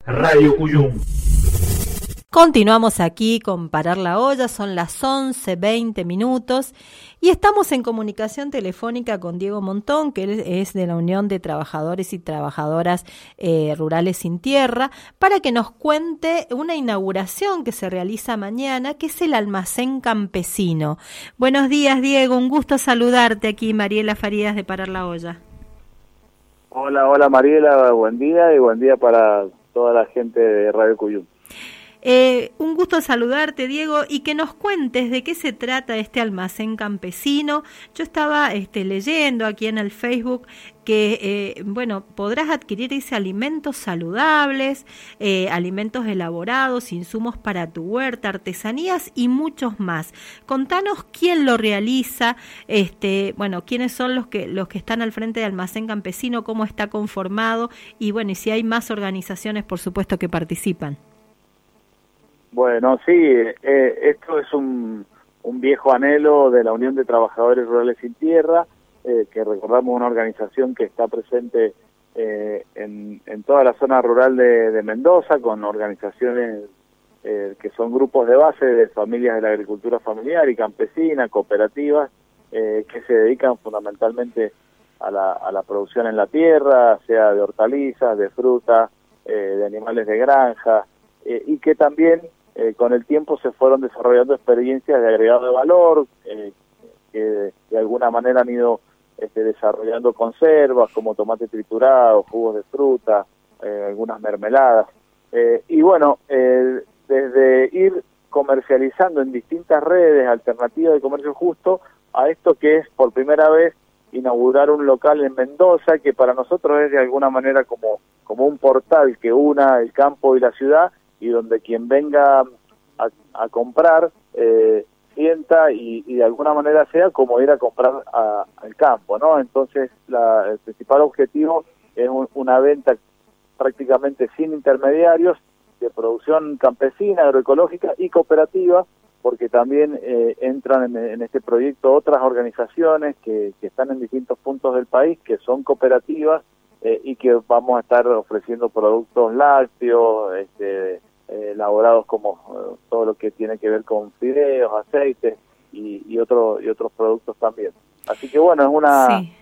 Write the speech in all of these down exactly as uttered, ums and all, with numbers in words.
Radio Cuyum. Continuamos aquí con Parar la Olla, son las once veinte minutos y estamos en comunicación telefónica con Diego Montón, que él es de la Unión de Trabajadores y Trabajadoras eh, Rurales Sin Tierra, para que nos cuente una inauguración que se realiza mañana, que es el Almacén Campesino. Buenos días, Diego, un gusto saludarte aquí, Mariela Farías de Parar la Olla. Hola, hola Mariela, buen día y buen día para toda la gente de Radio Cuyum. Eh, un gusto saludarte, Diego, y que nos cuentes de qué se trata este almacén campesino. Yo estaba este, leyendo aquí en el Facebook que, eh, bueno, podrás adquirir ese alimentos saludables, eh, alimentos elaborados, insumos para tu huerta, artesanías y muchos más. Contanos quién lo realiza, este, bueno, quiénes son los que los que están al frente del almacén campesino, cómo está conformado y, bueno, y si hay más organizaciones, por supuesto, que participan. Bueno, sí, eh, esto es un, un viejo anhelo de la Unión de Trabajadores Rurales Sin Tierra, eh, que recordamos una organización que está presente eh, en, en toda la zona rural de, de Mendoza, con organizaciones eh, que son grupos de base de familias de la agricultura familiar y campesina, cooperativas, eh, que se dedican fundamentalmente a la, a la producción en la tierra, sea de hortalizas, de frutas, eh, de animales de granja, eh, y que también Eh, con el tiempo se fueron desarrollando experiencias de agregado de valor, eh, que de, de alguna manera han ido este, desarrollando conservas como tomate triturado, jugos de fruta, eh, algunas mermeladas. Eh, y bueno, eh, desde ir comercializando en distintas redes alternativas de comercio justo a esto que es por primera vez inaugurar un local en Mendoza, que para nosotros es de alguna manera como, como un portal que una el campo y la ciudad, y donde quien venga a, a comprar eh, sienta y, y de alguna manera sea como ir a comprar a, al campo, ¿no? Entonces la, el principal objetivo es un, una venta prácticamente sin intermediarios de producción campesina, agroecológica y cooperativa, porque también eh, entran en, en este proyecto otras organizaciones que, que están en distintos puntos del país, que son cooperativas eh, y que vamos a estar ofreciendo productos lácteos, este, Eh, elaborados como eh, todo lo que tiene que ver con fideos, aceites y, y otros y otros productos también. Así que bueno, es una sí.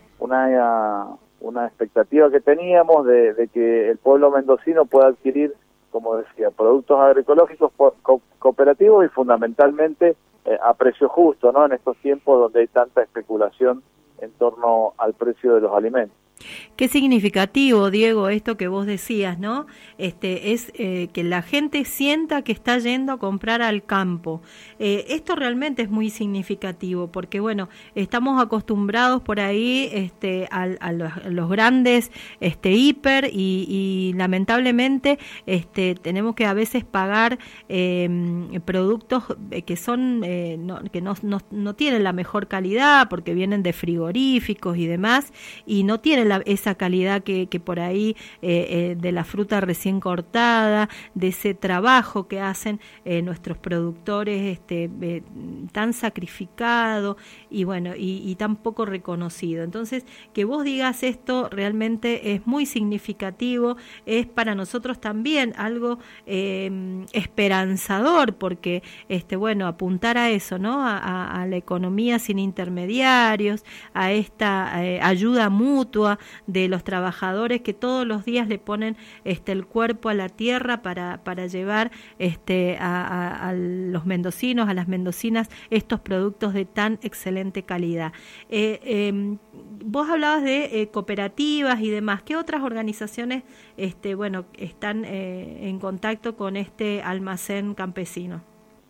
una una expectativa que teníamos de, de que el pueblo mendocino pueda adquirir, como decía, productos agroecológicos co cooperativos y fundamentalmente eh, a precio justo, ¿no? En estos tiempos donde hay tanta especulación en torno al precio de los alimentos. Qué significativo, Diego, esto que vos decías, ¿no? Este es eh, que la gente sienta que está yendo a comprar al campo. Eh, esto realmente es muy significativo porque, bueno, estamos acostumbrados por ahí este, a, a, los, a los grandes este, hiper y, y lamentablemente este, tenemos que a veces pagar eh, productos que son eh, no, que no, no, no tienen la mejor calidad porque vienen de frigoríficos y demás y no tienen la, esa calidad que, que por ahí eh, eh, de la fruta recién cortada, de ese trabajo que hacen eh, nuestros productores este, eh, tan sacrificado y bueno y, y tan poco reconocido. Entonces, que vos digas esto realmente es muy significativo, es para nosotros también algo eh, esperanzador porque este bueno apuntar a eso, ¿no? A, a, a la economía sin intermediarios, a esta eh, ayuda mutua de los trabajadores que todos los días le ponen este el cuerpo a la tierra para para llevar este a, a, a los mendocinos, a las mendocinas estos productos de tan excelente calidad. Eh, eh, vos hablabas de eh, cooperativas y demás. ¿Qué otras organizaciones este bueno están eh, en contacto con este almacén campesino?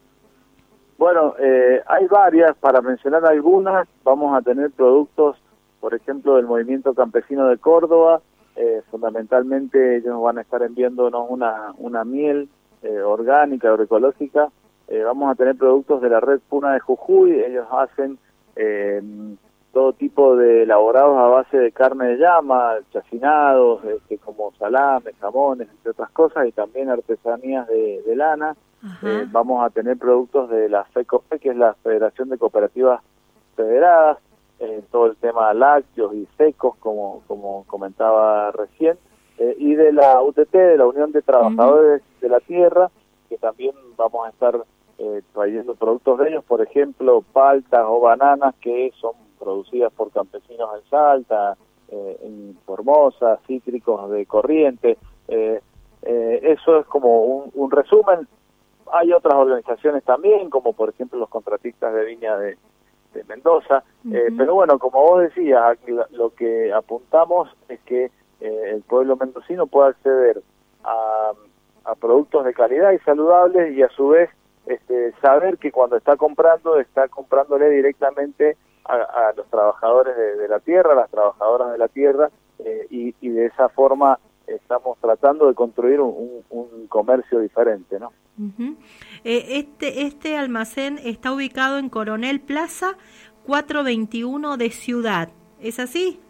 Bueno, eh, hay varias, para mencionar algunas, vamos a tener productos, por ejemplo, del Movimiento Campesino de Córdoba, eh, fundamentalmente ellos van a estar enviándonos una, una miel eh, orgánica, agroecológica, eh, vamos a tener productos de la red Puna de Jujuy, ellos hacen eh, todo tipo de elaborados a base de carne de llama, chacinados, este, como salames, jamones, entre otras cosas, y también artesanías de, de lana. Eh, vamos a tener productos de la FECOPE, que es la Federación de Cooperativas Federadas, eh, todo el tema lácteos y secos, como como comentaba recién, eh, y de la U T T, de la Unión de Trabajadores uh-huh. de la Tierra, que también vamos a estar eh, trayendo productos de ellos, por ejemplo, paltas o bananas que son producidas por campesinos en Salta, eh, en Formosa, cítricos de Corrientes. Eh, eh, eso es como un, un resumen. Hay otras organizaciones también, como por ejemplo los contratistas de viña de, de Mendoza, uh-huh. eh, pero bueno, como vos decías, lo que apuntamos es que eh, el pueblo mendocino pueda acceder a, a productos de calidad y saludables, y a su vez este, saber que cuando está comprando, está comprándole directamente a, a los trabajadores de, de la tierra, a las trabajadoras de la tierra, eh, y, y de esa forma estamos tratando de construir un, un, un comercio diferente, ¿no? Uh-huh. eh, este este almacén está ubicado en Coronel Plaza cuatrocientos veintiuno de Ciudad, ¿es así?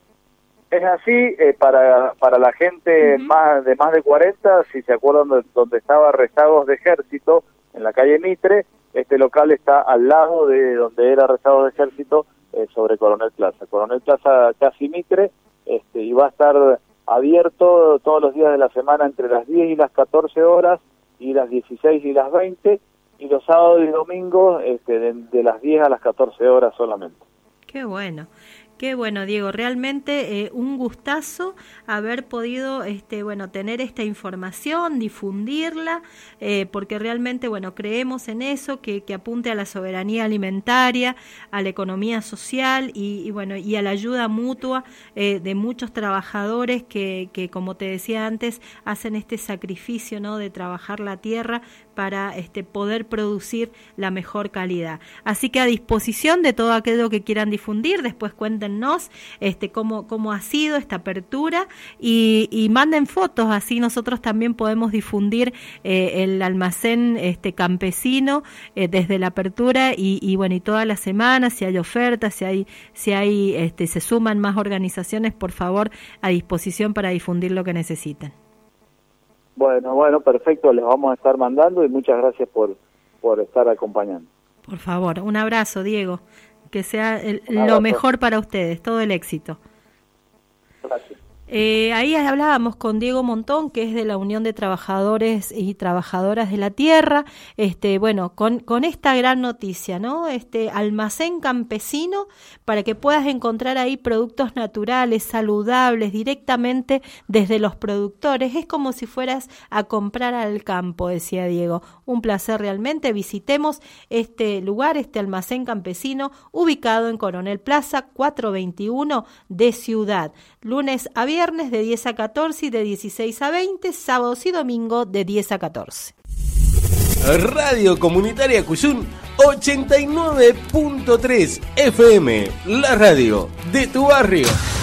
Es así, eh, para para la gente uh-huh. más de más de cuarenta, si se acuerdan de donde estaba Rezagos de Ejército, en la calle Mitre, este local está al lado de donde era Rezagos de Ejército, eh, sobre Coronel Plaza. Coronel Plaza casi Mitre, este, y va a estar abierto todos los días de la semana entre las diez y las catorce horas, y las dieciséis y las veinte, y los sábados y domingos este, de, de las diez a las catorce horas solamente. Qué bueno. Qué bueno, Diego, realmente eh, un gustazo haber podido este, bueno, tener esta información, difundirla, eh, porque realmente bueno, creemos en eso, que, que apunte a la soberanía alimentaria, a la economía social y, y bueno, y a la ayuda mutua eh, de muchos trabajadores que, que, como te decía antes, hacen este sacrificio, ¿no?, de trabajar la tierra para este, poder producir la mejor calidad. Así que a disposición de todo aquello que quieran difundir, después cuéntenos este, cómo, cómo ha sido esta apertura y, y manden fotos, así nosotros también podemos difundir eh, el almacén este, campesino eh, desde la apertura y, y bueno, y todas las semanas, si hay ofertas, si hay, si hay este, se suman más organizaciones, por favor, a disposición para difundir lo que necesiten. Bueno, bueno, perfecto, les vamos a estar mandando y muchas gracias por, por estar acompañando. Por favor, un abrazo, Diego, que sea el, lo mejor para ustedes, todo el éxito. Gracias. Eh, ahí hablábamos con Diego Montón, que es de la Unión de Trabajadores y Trabajadoras de la Tierra, este, bueno, con, con esta gran noticia, ¿no? Este almacén campesino para que puedas encontrar ahí productos naturales, saludables, directamente desde los productores. Es como si fueras a comprar al campo, decía Diego. Un placer realmente. Visitemos este lugar, este almacén campesino, ubicado en Coronel Plaza cuatrocientos veintiuno de Ciudad. Lunes a viernes de diez a catorce y de dieciséis a veinte, sábados y domingo de diez a catorce. Radio Comunitaria Cuyún ochenta y nueve punto tres F M, la radio de tu barrio.